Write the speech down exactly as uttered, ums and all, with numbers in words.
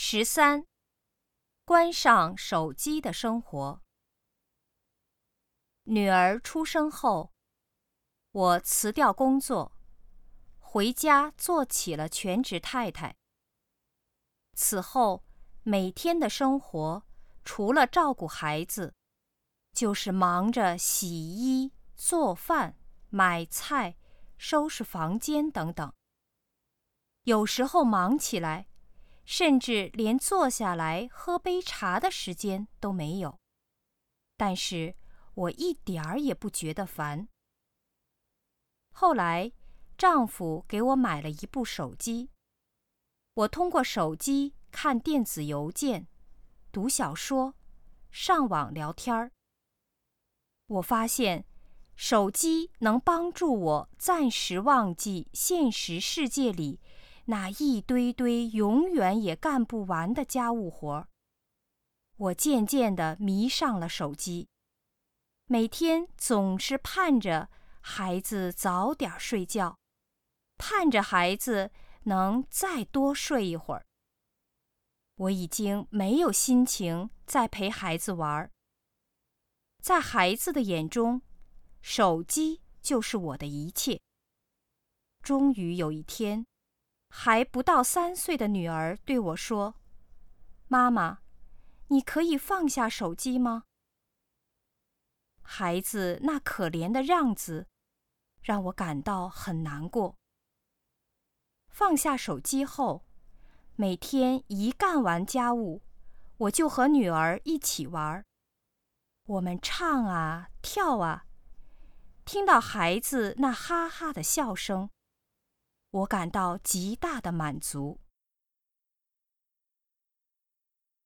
十三，关上手机的生活。女儿出生后，我辞掉工作，回家做起了全职太太。此后，每天的生活除了照顾孩子，就是忙着洗衣、做饭、买菜、收拾房间等等。有时候忙起来，甚至连坐下来喝杯茶的时间都没有。但是我一点儿也不觉得烦。后来，丈夫给我买了一部手机，我通过手机看电子邮件、读小说、上网聊天儿。我发现，手机能帮助我暂时忘记现实世界里那一堆堆永远也干不完的家务活。我渐渐地迷上了手机，每天总是盼着孩子早点睡觉，盼着孩子能再多睡一会儿。我已经没有心情再陪孩子玩。在孩子的眼中，手机就是我的一切。终于有一天，还不到三岁的女儿对我说：“妈妈，你可以放下手机吗？”孩子那可怜的样子，让我感到很难过。放下手机后，每天一干完家务，我就和女儿一起玩。我们唱啊，跳啊，听到孩子那哈哈的笑声，我感到极大的满足。